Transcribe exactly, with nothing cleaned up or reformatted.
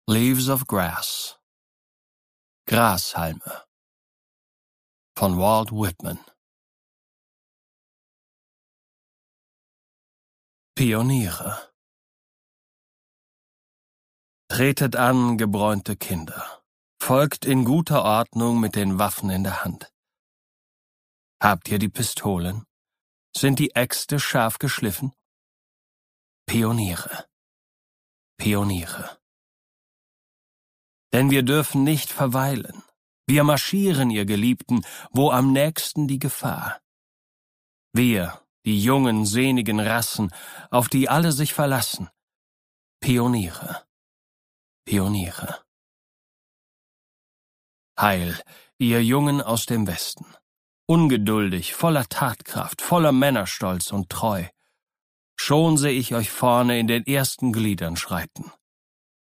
Leaves of Grass. Grashalme von Walt Whitman. Pioniere. Tretet an, gebräunte Kinder. Folgt in guter Ordnung mit den Waffen in der Hand. Habt ihr die Pistolen? Sind die Äxte scharf geschliffen? Pioniere. Pioniere. Denn wir dürfen nicht verweilen. Wir marschieren, ihr Geliebten, wo am nächsten die Gefahr. Wir, die jungen, sehnigen Rassen, auf die alle sich verlassen. Pioniere. Pioniere. Heil, ihr Jungen aus dem Westen. Ungeduldig, voller Tatkraft, voller Männerstolz und Treu. Schon seh ich euch vorne in den ersten Gliedern schreiten.